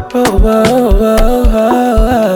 Oh, oh, oh, oh, oh.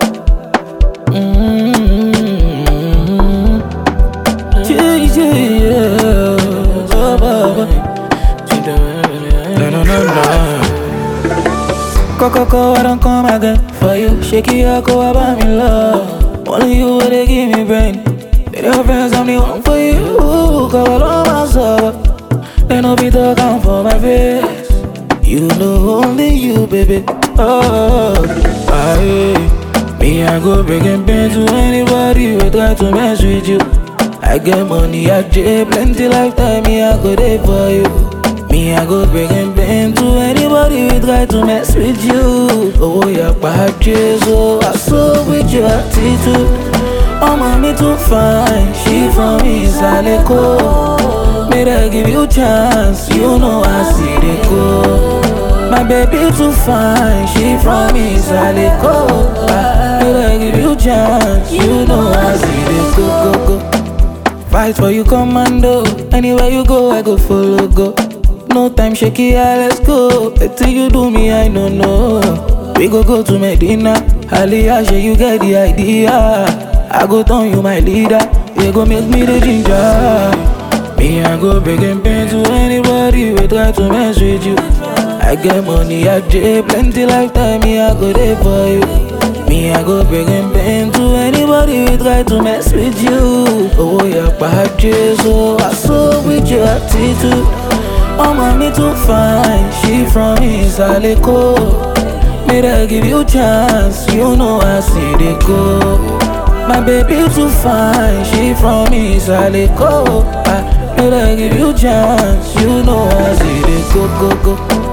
Yeah, yeah, yeah. Oh, oh, oh. No, no, no, no. Coco, I don't come again for you. Shaky, I go about me love. Only you would they give me brain. With your friends, I'm the one for you. Cover all my soul. They no be talking for my face. You know only you, baby. Oh, aye. Me, I go breaking pain to anybody who try to mess with you. I get money, I get plenty lifetime. Me, I go there for you. Me, I go breaking pain to anybody who try to mess with you. Oh, yeah, bad so I saw with your attitude. Oh, mommy too fine, she from Isaleko. May I give you chance, you know I see the go. My baby too fine, she from Isaleko. May I give you chance, you know I see the go, go, go. Fight for you, commando. Anywhere you go, I go follow, go. No time, shaky, yeah, let's go. Till you do me, I don't know. We go to Medina. Aliyah, you get the idea. I go turn you my leader. You go make me the ginger. Me, I go breaking pain to anybody who try to mess with you. I get money, I get plenty lifetime. Me, I go there for you. Me, I go breaking pain to anybody who try to mess with you. Oh, yeah, bad so I saw with your attitude. Oh, mommy too fine, she from Isaleko. May I give you chance, you know I see the go. My baby too fine, she from Isaleko. May I give you chance, you know I see the go, go, go.